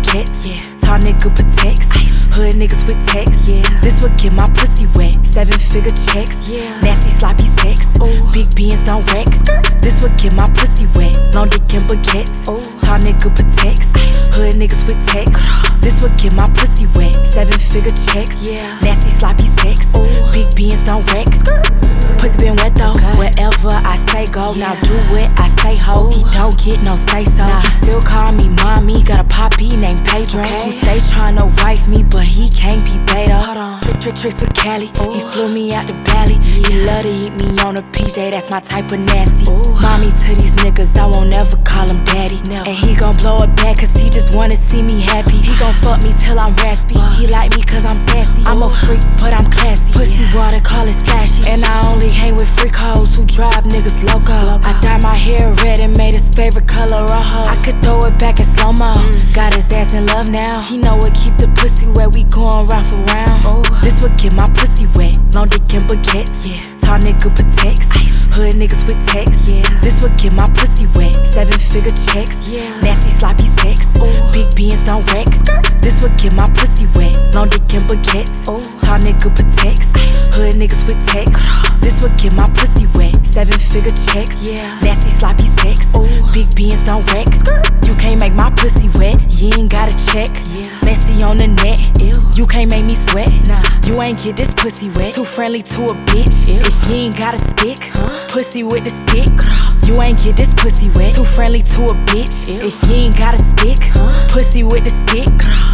baguettes, yeah. Tall nigga protects, ice. Hood niggas with text, yeah. This would get my pussy wet. 7-figure checks, yeah. Nasty sloppy sex, ooh. Big beans don't wreck. This would get my pussy wet. Long dick and baguettes, ooh. Tall nigga protects, ice. Hood niggas with text. This would get my pussy wet. 7-figure checks, yeah. Nasty sloppy sex, ooh. Big beans don't wreck. Pussy been wet though. Okay. Wherever I say go, yeah. Now do what I say ho. Ooh. He don't get no say so. Nah. He still call me mommy. Got a poppy named Pedro. Okay. Who stay tryna wife me, but he can't be beta. Hold on. Tricks with Cali. Ooh. He flew me out the valley. Yeah. He love to eat me on a PJ. That's my type of nasty. Ooh. Mommy to these niggas, I won't ever call him daddy. No. And he gon' blow it back cause he just wanna see me happy. He gon' fuck me till I'm raspy. He like me cause I'm sassy. I'm a freak, but I'm classy. Pussy water, call it splashy. And I only hang with freak hoes who drive niggas loco. I dyed my hair red and made his favorite color rojo. I could throw it back in slow-mo. Got his ass in love now. He know what keep the pussy wet. We goin' rough around. Ooh. This would get my pussy wet. Long dick and baguettes, yeah. Tall nigga protects, ice. Hood niggas with text, yeah. This would get my pussy wet. 7-figure checks, yeah. Nasty sloppy sex, ooh. Big beans don't wreck. This would get my pussy wet. Long dick and baguettes, ooh. Tall nigga protects, ice. Hood niggas with text. This would get my pussy wet. 7-figure checks, yeah. Nasty sloppy sex, ooh. Big beans don't wreck. You can't make my pussy wet. You ain't gotta check, yeah. Messy on the net, ew. You can't make me sweat, nah. You ain't get this pussy wet. Too friendly to a bitch, ew. If you ain't got a stick, pussy with the stick. You ain't get this pussy wet. Too friendly to a bitch, ew. If you ain't got a stick, pussy with the stick.